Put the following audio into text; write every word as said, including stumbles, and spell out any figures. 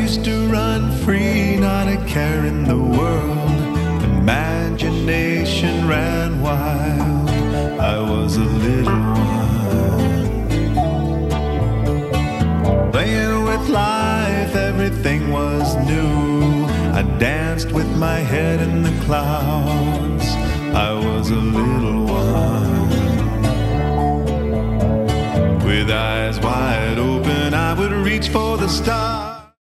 used to run free, not a care in the world. Imagination ran wild. I was a little one, playing with life, everything was new. I danced with my head in the clouds. I was a little one. With eyes wide open, I would reach for the stars.